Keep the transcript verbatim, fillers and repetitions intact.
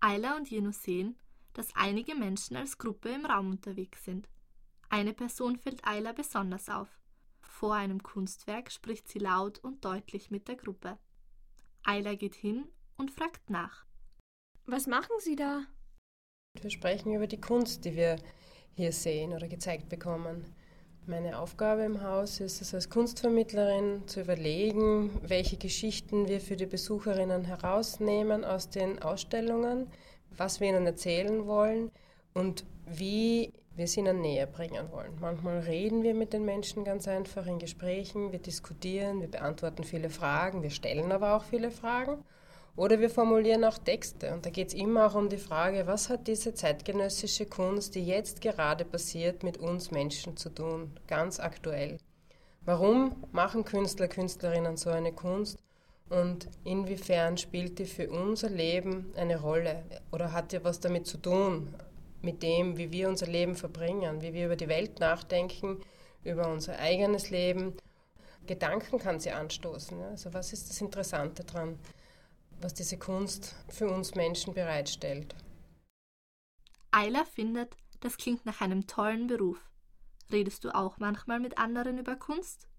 Ayla und Jenny sehen, dass einige Menschen als Gruppe im Raum unterwegs sind. Eine Person fällt Ayla besonders auf. Vor einem Kunstwerk spricht sie laut und deutlich mit der Gruppe. Ayla geht hin und fragt nach. Was machen Sie da? Wir sprechen über die Kunst, die wir hier sehen oder gezeigt bekommen. Meine Aufgabe im Haus ist es als Kunstvermittlerin zu überlegen, welche Geschichten wir für die Besucherinnen herausnehmen aus den Ausstellungen, was wir ihnen erzählen wollen und wie wir es ihnen näher bringen wollen. Manchmal reden wir mit den Menschen ganz einfach in Gesprächen, wir diskutieren, wir beantworten viele Fragen, wir stellen aber auch viele Fragen. Oder wir formulieren auch Texte und da geht es immer auch um die Frage, was hat diese zeitgenössische Kunst, die jetzt gerade passiert, mit uns Menschen zu tun, ganz aktuell. Warum machen Künstler, Künstlerinnen so eine Kunst und inwiefern spielt die für unser Leben eine Rolle oder hat die was damit zu tun, mit dem, wie wir unser Leben verbringen, wie wir über die Welt nachdenken, über unser eigenes Leben. Gedanken kann sie anstoßen. Also was ist das Interessante daran, was diese Kunst für uns Menschen bereitstellt? Ayla findet, das klingt nach einem tollen Beruf. Redest du auch manchmal mit anderen über Kunst?